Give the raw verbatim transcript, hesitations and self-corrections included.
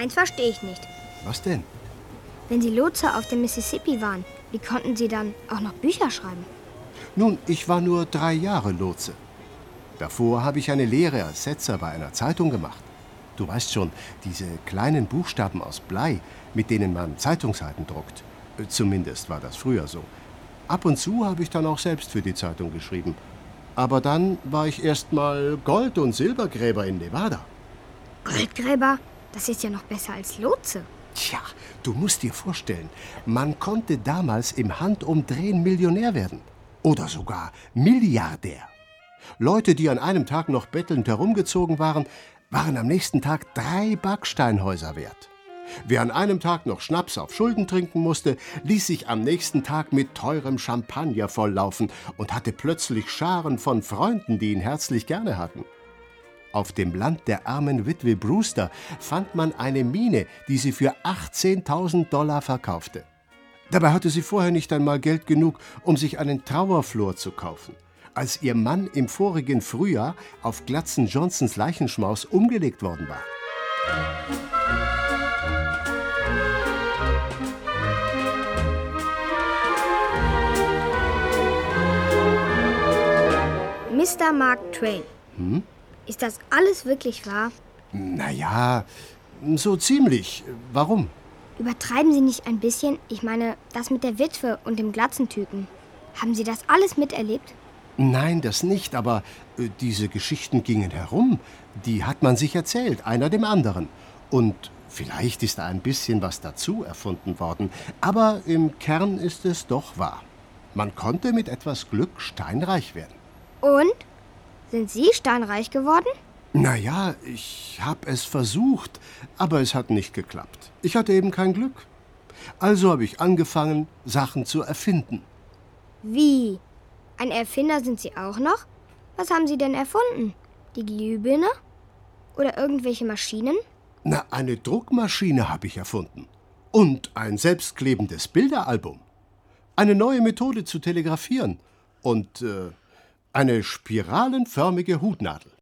eins verstehe ich nicht. Was denn? Wenn Sie Lotse auf dem Mississippi waren, wie konnten Sie dann auch noch Bücher schreiben? Nun, ich war nur drei Jahre Lotse. Davor habe ich eine Lehre als Setzer bei einer Zeitung gemacht. Du weißt schon, diese kleinen Buchstaben aus Blei, mit denen man Zeitungsseiten druckt. Zumindest war das früher so. Ab und zu habe ich dann auch selbst für die Zeitung geschrieben. Aber dann war ich erst mal Gold- und Silbergräber in Nevada. Goldgräber? Das ist ja noch besser als Lotse. Tja, du musst dir vorstellen, man konnte damals im Handumdrehen Millionär werden. Oder sogar Milliardär. Leute, die an einem Tag noch bettelnd herumgezogen waren, waren am nächsten Tag drei Backsteinhäuser wert. Wer an einem Tag noch Schnaps auf Schulden trinken musste, ließ sich am nächsten Tag mit teurem Champagner volllaufen und hatte plötzlich Scharen von Freunden, die ihn herzlich gerne hatten. Auf dem Land der armen Witwe Brewster fand man eine Mine, die sie für achtzehntausend Dollar verkaufte. Dabei hatte sie vorher nicht einmal Geld genug, um sich einen Trauerflor zu kaufen. Als ihr Mann im vorigen Frühjahr auf Glatzen Johnsons Leichenschmaus umgelegt worden war. Mister Mark Twain. Hm? Ist das alles wirklich wahr? Naja, so ziemlich. Warum? Übertreiben Sie nicht ein bisschen? Ich meine, das mit der Witwe und dem Glatzentypen. Haben Sie das alles miterlebt? Nein, das nicht, aber äh, diese Geschichten gingen herum. Die hat man sich erzählt, einer dem anderen. Und vielleicht ist da ein bisschen was dazu erfunden worden. Aber im Kern ist es doch wahr. Man konnte mit etwas Glück steinreich werden. Und? Sind Sie steinreich geworden? Naja, ich habe es versucht, aber es hat nicht geklappt. Ich hatte eben kein Glück. Also habe ich angefangen, Sachen zu erfinden. Wie? Ein Erfinder sind Sie auch noch? Was haben Sie denn erfunden? Die Glühbirne? Oder irgendwelche Maschinen? Na, eine Druckmaschine habe ich erfunden. Und ein selbstklebendes Bilderalbum. Eine neue Methode zu telegrafieren. Und äh, eine spiralenförmige Hutnadel.